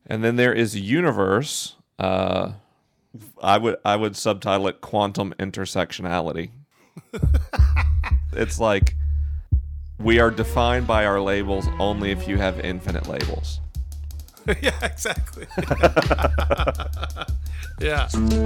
And then there is universe. I would subtitle it quantum intersectionality. It's like we are defined by our labels only if you have infinite labels. Yeah, exactly. Yeah.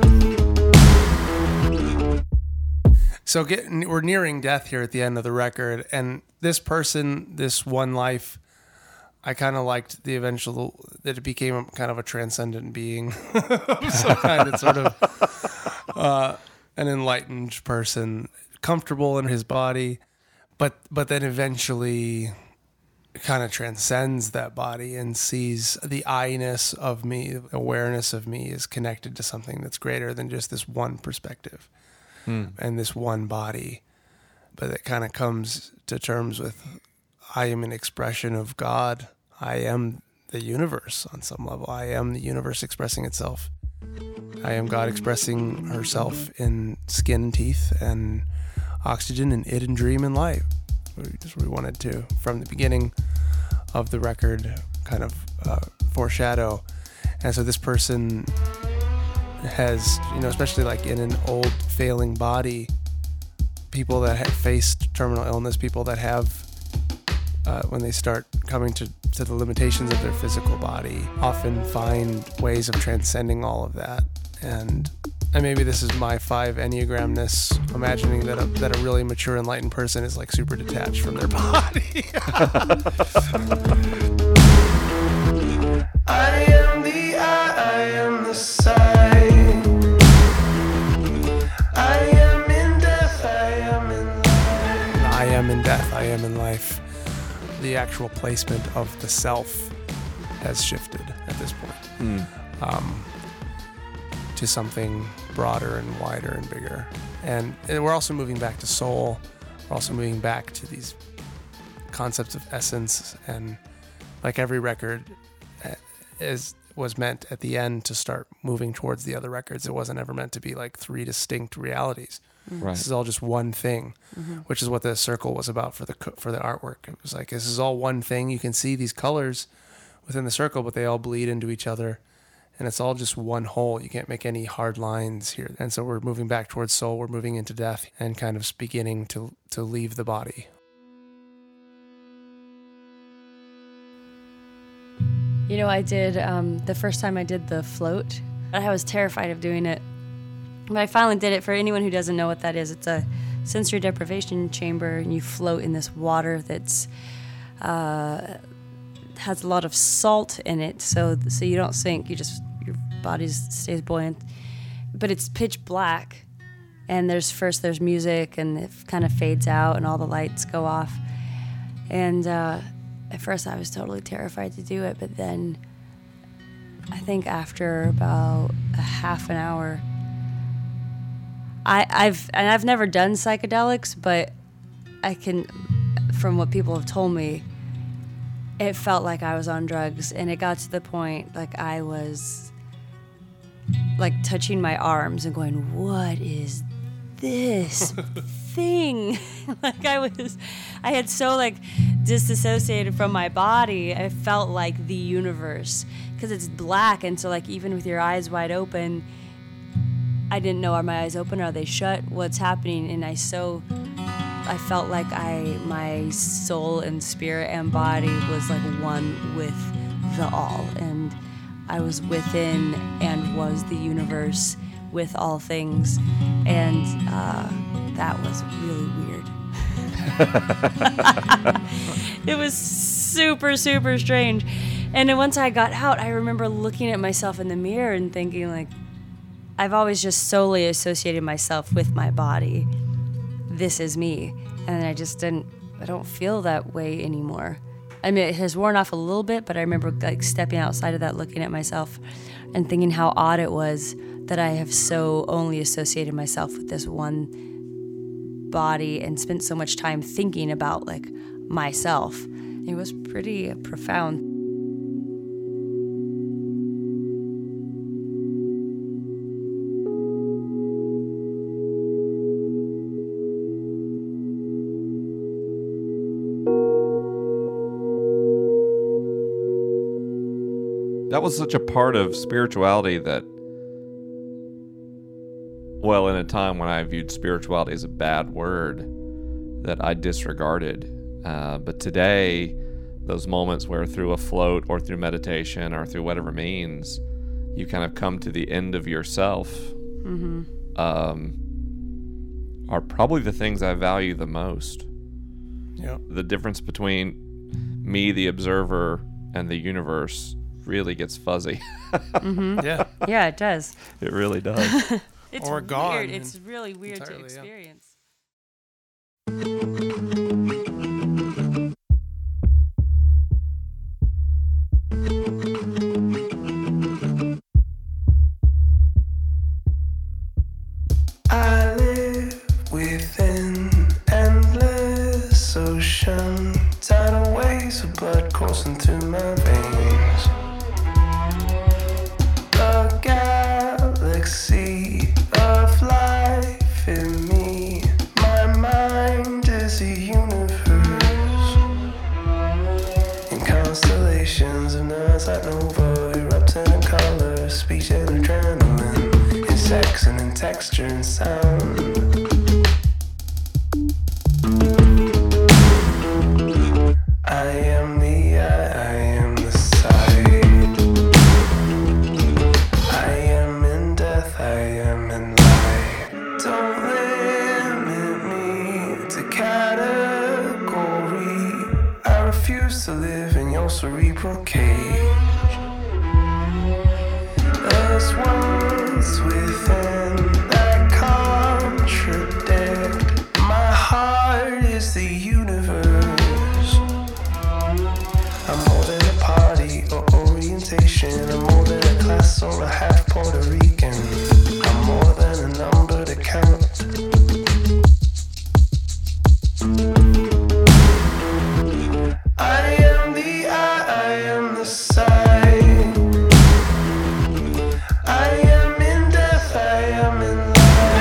So we're nearing death here at the end of the record, and this person, this one life, I kind of liked the eventual that it became kind of a transcendent being of some kind. It's sort of an enlightened person, comfortable in his body, but then eventually kind of transcends that body and sees the I-ness of me, awareness of me is connected to something that's greater than just this one perspective and this one body. But it kind of comes to terms with, I am an expression of God. I am the universe on some level. I am the universe expressing itself. I am God expressing herself in skin and teeth and oxygen and id and dream and light. We wanted to, from the beginning of the record, kind of foreshadow. And so this person has, especially like in an old failing body, people that have faced terminal illness, people that have, when they start coming to the limitations of their physical body, often find ways of transcending all of that. And maybe this is my 5 Enneagramness, imagining that a really mature, enlightened person is like super detached from their body. I am the I am the sign. I am in death, I am in life. I am in death, I am in life. The actual placement of the self has shifted at this point. To something broader and wider and bigger. And we're also moving back to soul. We're also moving back to these concepts of essence. And like every record was meant at the end to start moving towards the other records. It wasn't ever meant to be like 3 distinct realities. Right. This is all just one thing, which is what the circle was about for the artwork. It was like, this is all one thing. You can see these colors within the circle, but they all bleed into each other. And it's all just one whole. You can't make any hard lines here. And so we're moving back towards soul. We're moving into death and kind of beginning to leave the body. I did, the first time I did the float, I was terrified of doing it. But I finally did it. For anyone who doesn't know what that is, it's a sensory deprivation chamber, and you float in this water that's has a lot of salt in it, so you don't sink. Your body stays buoyant. But it's pitch black, and there's music, and it kind of fades out, and all the lights go off. And at first, I was totally terrified to do it, but then I think after about a half an hour, I've never done psychedelics, but I can, from what people have told me, it felt like I was on drugs, and it got to the point like I was like touching my arms and going, what is this thing? Like I had so like disassociated from my body. I felt like the universe, because it's black, and so like even with your eyes wide open, I didn't know, are my eyes open, are they shut, what's happening? And I felt like my soul and spirit and body was like one with the all, and I was within and was the universe with all things, and that was really weird. It was super, super strange. And then once I got out, I remember looking at myself in the mirror and thinking, like, I've always just solely associated myself with my body. This is me. And I don't feel that way anymore. I mean, it has worn off a little bit, but I remember like stepping outside of that, looking at myself and thinking how odd it was that I have so only associated myself with this one body and spent so much time thinking about like myself. It was pretty profound. that was such a part of spirituality that, well, in a time when I viewed spirituality as a bad word, that I disregarded. But today, those moments where through a float or through meditation or through whatever means, you kind of come to the end of yourself, are probably the things I value the most. Yeah. The difference between me, the observer, and the universe really gets fuzzy. Yeah. Yeah, it does. It really does. It's Or weird. gone It's really weird to entirely, yeah. experience. I live within endless ocean, tidal waves of blood coursing through my veins. The galaxy of life in me, my mind is a universe. In constellations of nights like nova, erupting in color, speech and adrenaline, in sex and in texture and sound. I am the I am the sight. I am in death, I am in life. Don't limit me to category. I refuse to live in your cerebral cage. There's words within that contradict. My heart is the universe. I'm more than a party or orientation. I'm more than a class or a half Puerto Rican. I'm more than a number to count. I am the I am the sign. I am in death, I am in life.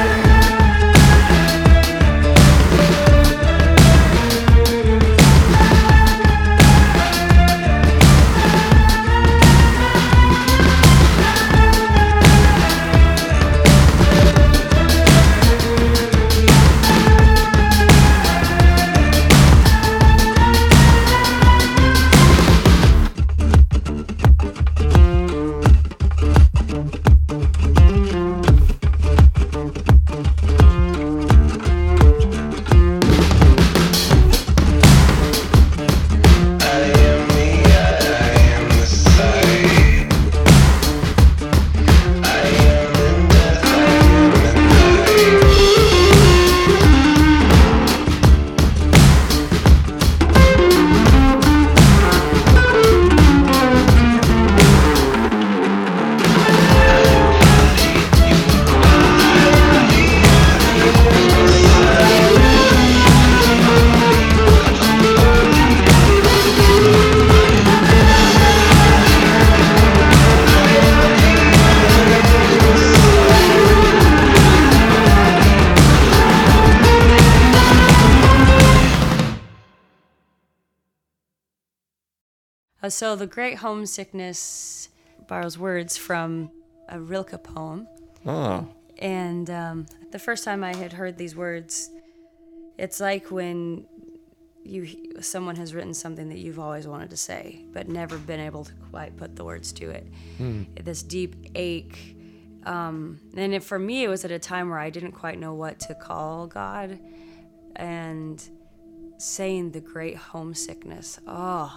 So the Great Homesickness borrows words from a Rilke poem. Oh. And the first time I had heard these words, it's like when someone has written something that you've always wanted to say, but never been able to quite put the words to it. This deep ache. And for me, it was at a time where I didn't quite know what to call God. And saying the great homesickness. Oh,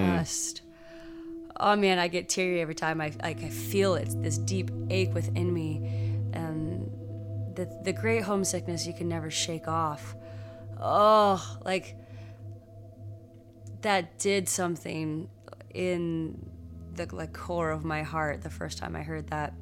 man, I get teary every time I feel it, this deep ache within me. And the great homesickness you can never shake off. Oh, like that did something in the core of my heart the first time I heard that.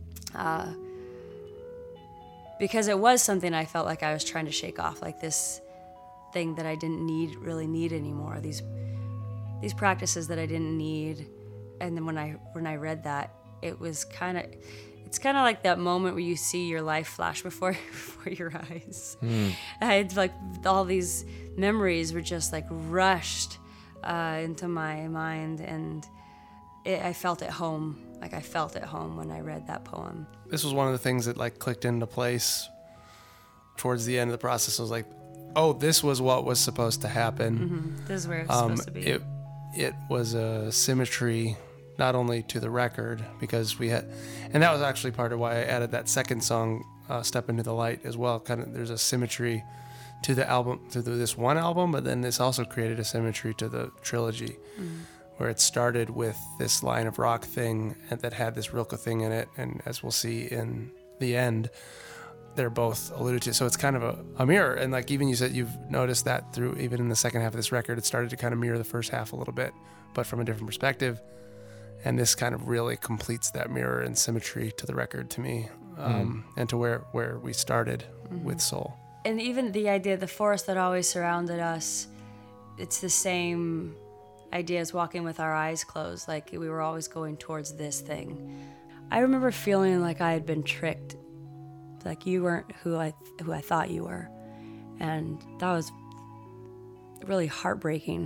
Because it was something I felt like I was trying to shake off, like this thing that I didn't really need anymore. These practices that I didn't need. And then when I read that, it's kind of like that moment where you see your life flash before your eyes. I had like all these memories were just like rushed into my mind, and I felt at home. Like I felt at home when I read that poem. This was one of the things that like clicked into place towards the end of the process. I was like, oh, this was what was supposed to happen. This is where it's supposed to be. It was a symmetry, not only to the record, because we had, and that was actually part of why I added that second song, Step Into the Light, as well. Kind of, there's a symmetry to the album, to this one album, but then this also created a symmetry to the trilogy, where it started with this line of rock thing and that had this Rilke thing in it, and as we'll see in the end, they're both alluded to. So it's kind of a mirror, and like even you said, you've noticed that through even in the second half of this record, it started to kind of mirror the first half a little bit, but from a different perspective. And this kind of really completes that mirror and symmetry to the record to me, and to where we started with Soul. And even the idea of the forest that always surrounded us, it's the same idea as walking with our eyes closed. Like we were always going towards this thing. I remember feeling like I had been tricked. Like you weren't who I thought you were. And that was really heartbreaking.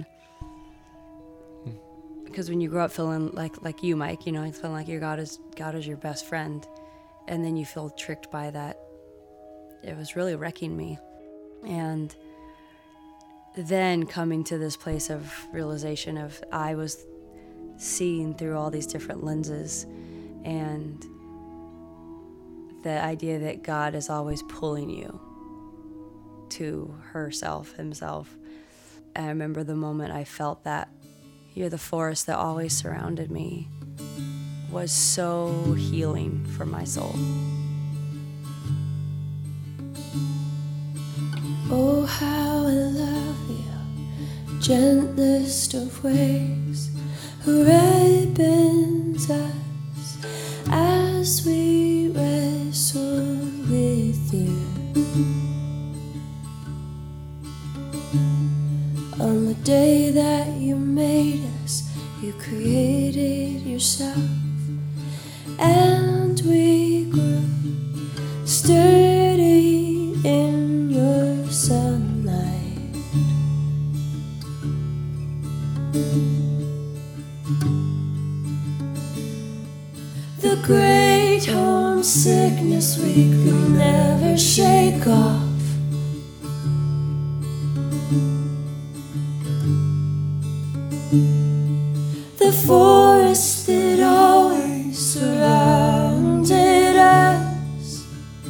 Because when you grow up feeling like you, Mike, you know, feeling like God is your best friend, and then you feel tricked by that, it was really wrecking me. And then coming to this place of realization of I was seeing through all these different lenses, and the idea that God is always pulling you to herself, himself. I remember the moment I felt that "You're the forest that always surrounded me" was so healing for my soul. Oh, how I love you, gentlest of ways, who ripens us as we wrestle with you. On the day that you made us, you created yourself, and we grew sturdy in your sunlight. The great homesickness we could never shake off. The forest that always surrounded us.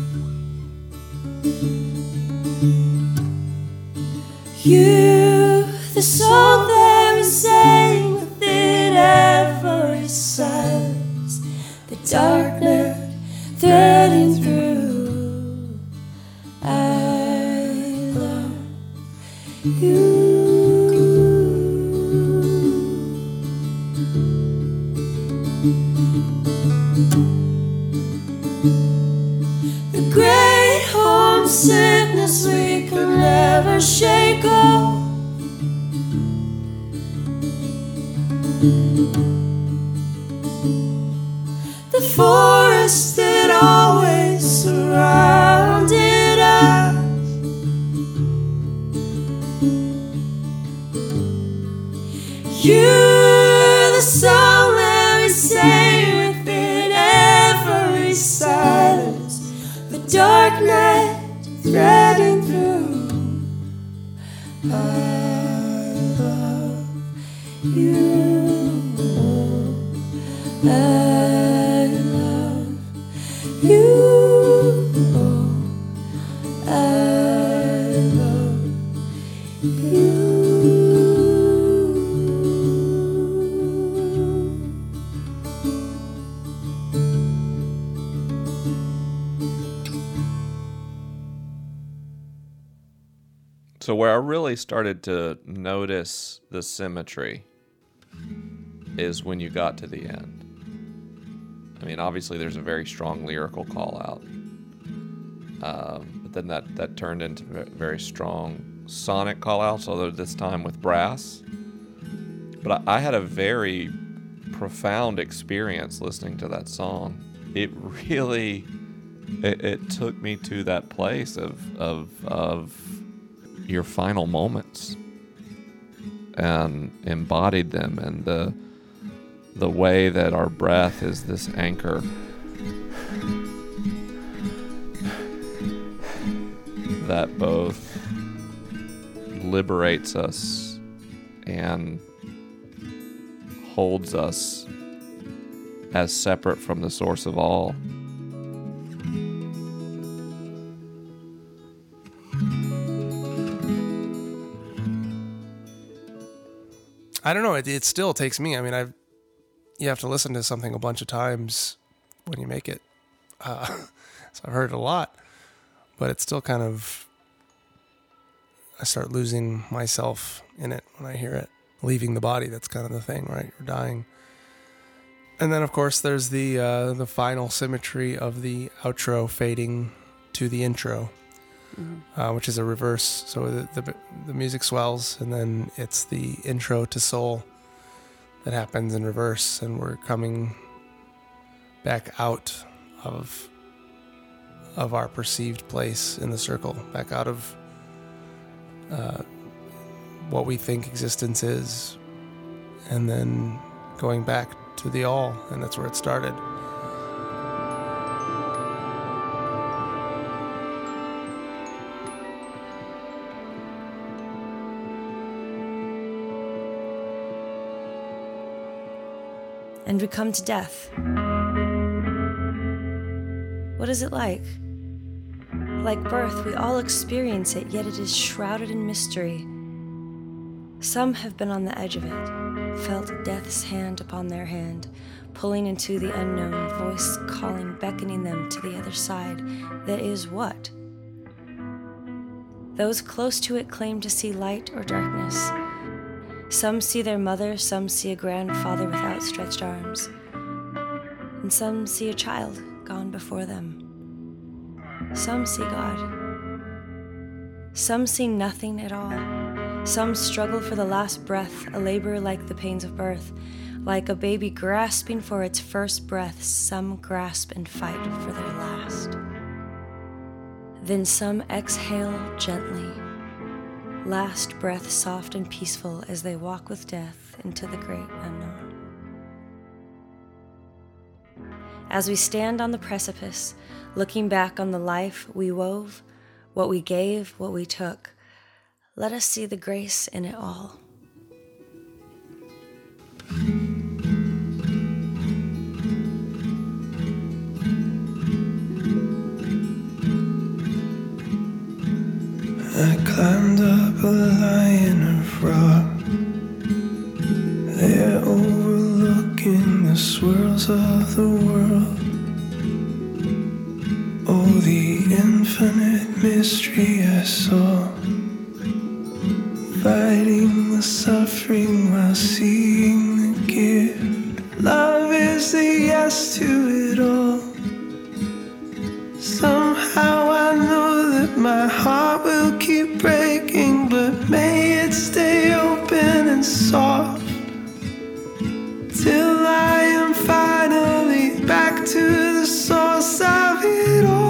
You, the song that we sang within every silence, the dark night threading through. I love you. The great homesickness we could never shake off. The forest that always surrounded us. You're the song that we sang within every silence, the dark night threading through. I love you. I love you. I love you. So where I really started to notice the symmetry is when you got to the end. I mean, obviously there's a very strong lyrical call out, but then that turned into very strong sonic call outs, although this time with brass. But I had a very profound experience listening to that song. It really, it took me to that place of your final moments and embodied them, and the way that our breath is this anchor that both liberates us and holds us as separate from the source of all. I don't know. It still takes me. I mean, you have to listen to something a bunch of times when you make it. So I've heard it a lot, but it's still kind of, I start losing myself in it when I hear it. Leaving the body, that's kind of the thing, right? You're dying. And then, of course, there's the final symmetry of the outro fading to the intro, which is a reverse. So the music swells, and then it's the intro to Soul that happens in reverse, and we're coming back out of our perceived place in the circle, back out of what we think existence is, and then going back to the all, and that's where it started. And we come to death. What is it like? Like birth, we all experience it, yet it is shrouded in mystery. Some have been on the edge of it, felt death's hand upon their hand, pulling into the unknown, voice calling, beckoning them to the other side. That is what? Those close to it claim to see light or darkness. Some see their mother, some see a grandfather with outstretched arms, and some see a child gone before them. Some see God. Some see nothing at all. Some struggle for the last breath, a labor like the pains of birth. Like a baby grasping for its first breath, some grasp and fight for their last. Then some exhale gently, last breath soft and peaceful as they walk with death into the great unknown. As we stand on the precipice, looking back on the life we wove, what we gave, what we took, let us see the grace in it all. I climbed up a line of rock, there overlooking the swirls of the world. Oh, the infinite mystery I saw, fighting the suffering while seeing the gift. Love is the yes to it all. Somehow I know that my heart will keep breaking, but may it stay open and soft till I am finally back to the source of it all.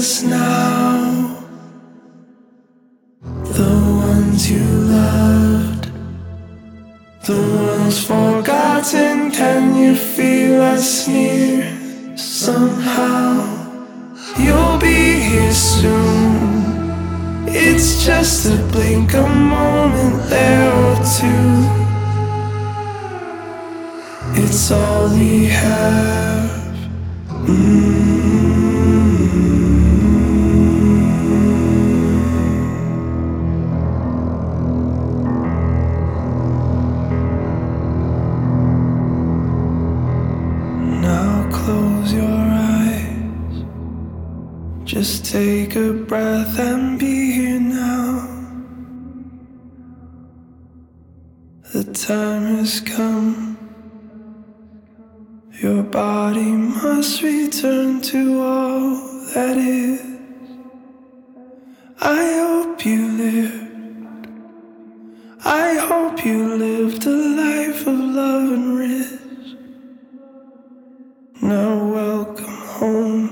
us now. The ones you loved, the ones forgotten. Can you feel us near somehow? You'll be here soon. It's just a blink, a moment there or two. It's all we have. Now close your eyes. Just take a breath and be here now. The time has come. Your body must return to all that is. I hope you lived. I hope you lived a life of love and risk. Now welcome home.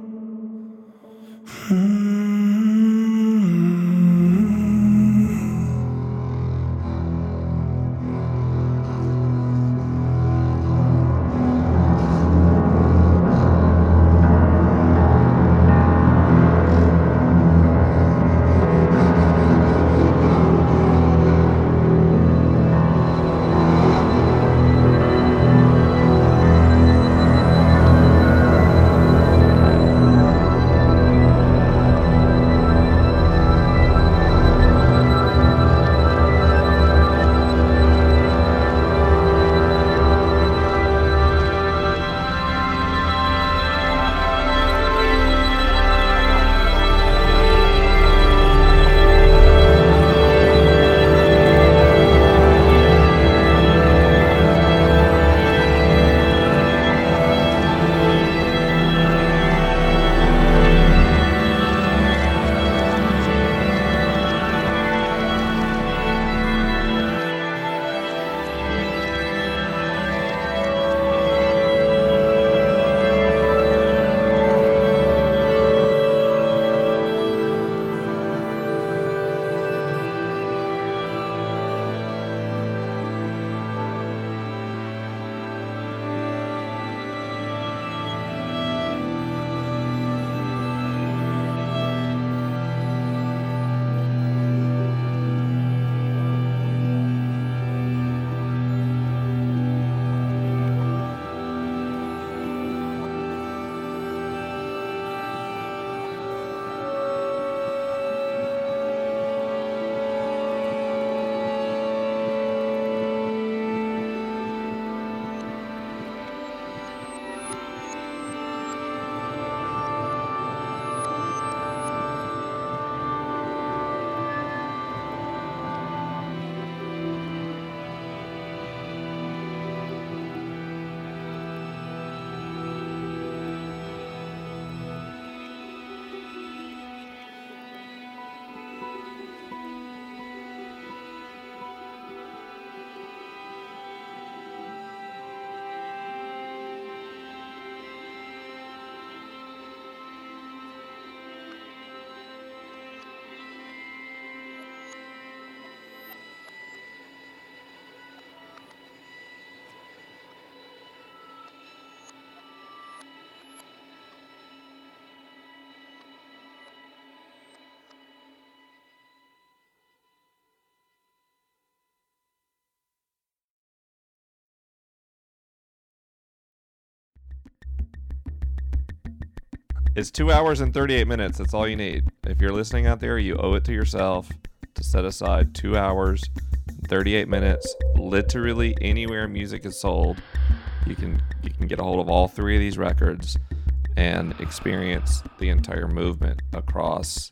It's 2 hours and 38 minutes. That's all you need. If you're listening out there, you owe it to yourself to set aside 2 hours and 38 minutes. Literally anywhere music is sold, you can get a hold of all three of these records and experience the entire movement across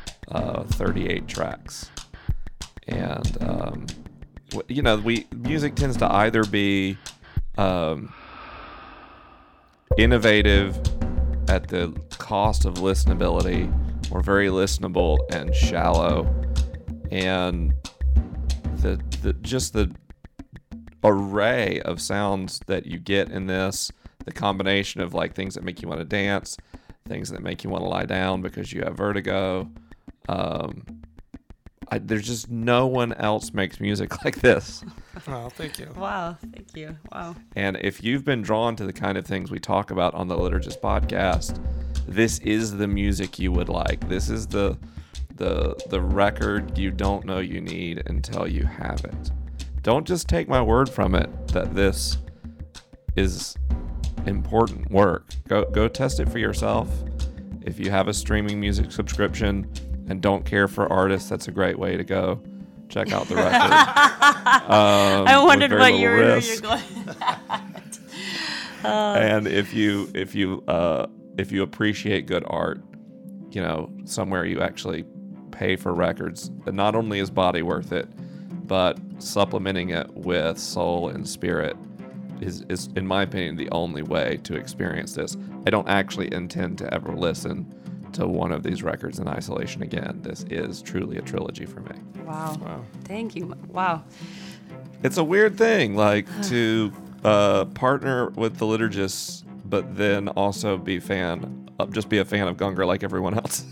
38 tracks. And music tends to either be innovative at the cost of listenability, or very listenable and shallow. And the array of sounds that you get in this, the combination of like things that make you want to dance, things that make you want to lie down because you have vertigo. There's just no one else makes music like this. Oh, thank you. Wow, thank you. Wow. And if you've been drawn to the kind of things we talk about on the Liturgist podcast, this is the music you would like. This is the record you don't know you need until you have it. Don't just take my word from it that this is important work. Go test it for yourself. If you have a streaming music subscription and don't care for artists, that's a great way to go. Check out the record. I wondered what you're going. And if you appreciate good art, somewhere you actually pay for records, not only is body worth it, but supplementing it with soul and spirit is in my opinion the only way to experience this. I don't actually intend to ever listen to one of these records in isolation again. This is truly a trilogy for me. Wow. Thank you. Wow. It's a weird thing, like to partner with the Liturgists, but then also be a fan of Gungor like everyone else.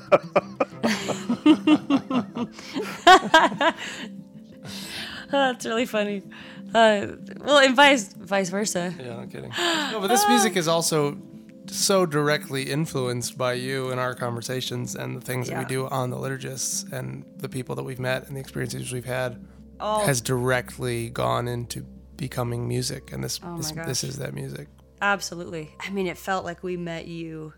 That's really funny. And vice versa. Yeah, I'm kidding. No, but this music is also so directly influenced by you and our conversations and the things that we do on the Liturgists and the people that we've met and the experiences we've had has directly gone into becoming music. And this is that music. Absolutely. I mean, it felt like we met you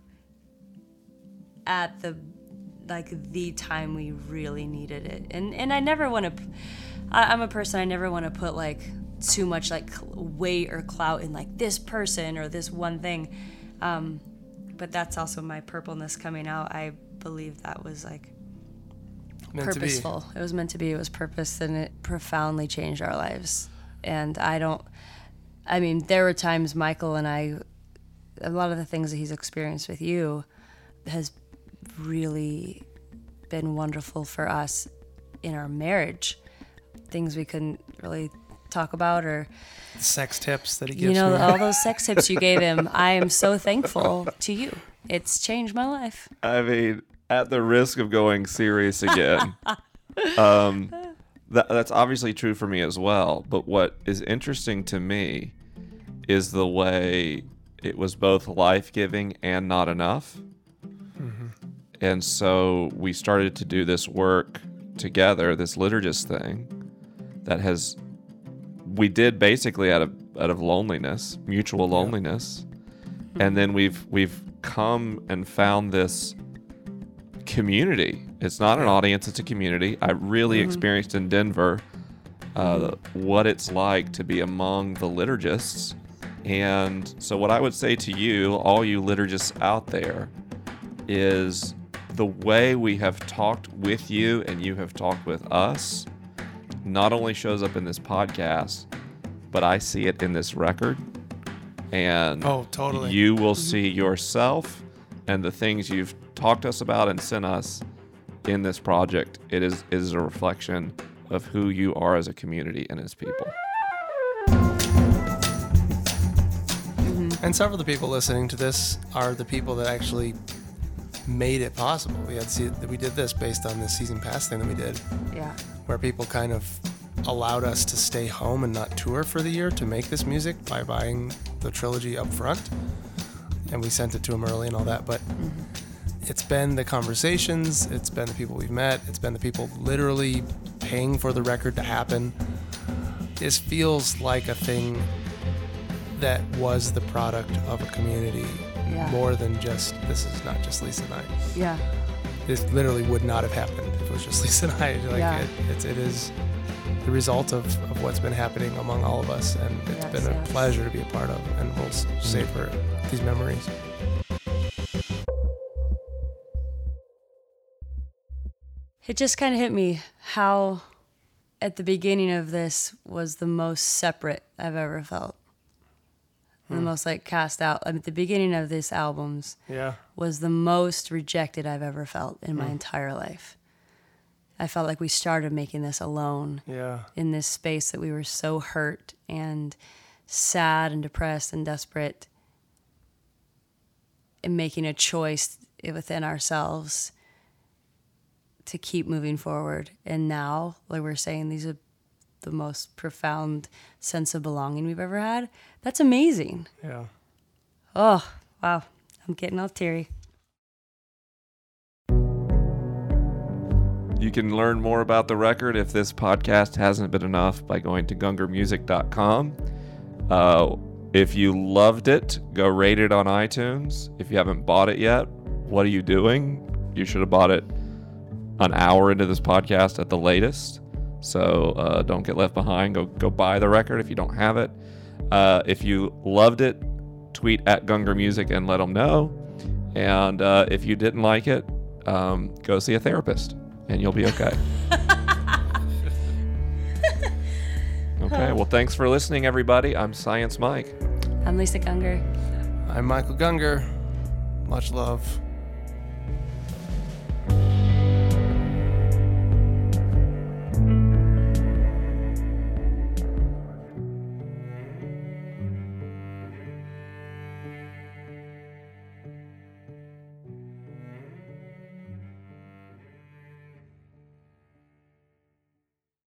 at the time we really needed it. And I never want to, I'm a person, I never want to put like too much like weight or clout in like this person or this one thing. But that's also my purpleness coming out. I believe that was like purposeful. It was meant to be. It was purpose, and it profoundly changed our lives. And there were times Michael and I, a lot of the things that he's experienced with you has really been wonderful for us in our marriage. Things we couldn't really talk about, or sex tips that he gives me. All those sex tips you gave him. I am so thankful to you. It's changed my life. I mean, at the risk of going serious again, that's obviously true for me as well. But what is interesting to me is the way it was both life-giving and not enough. Mm-hmm. And so we started to do this work together, this Liturgist thing we did basically out of loneliness, mutual loneliness. And then we've come and found this community. It's not an audience, it's a community. I really experienced in Denver what it's like to be among the Liturgists. And so what I would say to you, all you Liturgists out there, is the way we have talked with you and you have talked with us not only shows up in this podcast, but I see it in this record. And totally. You will see yourself and the things you've talked to us about and sent us in this project. It is a reflection of who you are as a community and as people. And several of the people listening to this are the people that actually made it possible. We did this based on this season pass thing that we did. Yeah. Where people kind of allowed us to stay home and not tour for the year to make this music by buying the trilogy up front. And we sent it to them early and all that. But it's been the conversations, it's been the people we've met, it's been the people literally paying for the record to happen. This feels like a thing that was the product of a community more than just, this is not just Lisa and I. Yeah. This literally would not have happened if it was just Lisa and I. It is the result of what's been happening among all of us, and it's been a pleasure to be a part of, and we'll savor these memories. It just kind of hit me how at the beginning of this was the most separate I've ever felt. The most like cast out. At the beginning of this albums was the most rejected I've ever felt in my entire life. I felt like we started making this alone in this space that we were so hurt and sad and depressed and desperate. and making a choice within ourselves to keep moving forward. And now, like we're saying, these are the most profound sense of belonging we've ever had. That's amazing. Yeah. Oh, wow. I'm getting all teary. You can learn more about the record if this podcast hasn't been enough by going to gungermusic.com. If you loved it, go rate it on iTunes. If you haven't bought it yet, what are you doing? You should have bought it an hour into this podcast at the latest. So don't get left behind. Go buy the record if you don't have it. If you loved it, tweet at Gunger Music and let them know. And if you didn't like it, go see a therapist and you'll be okay. Okay, well, thanks for listening, everybody. I'm Science Mike. I'm Lisa Gunger. I'm Michael Gunger. Much love.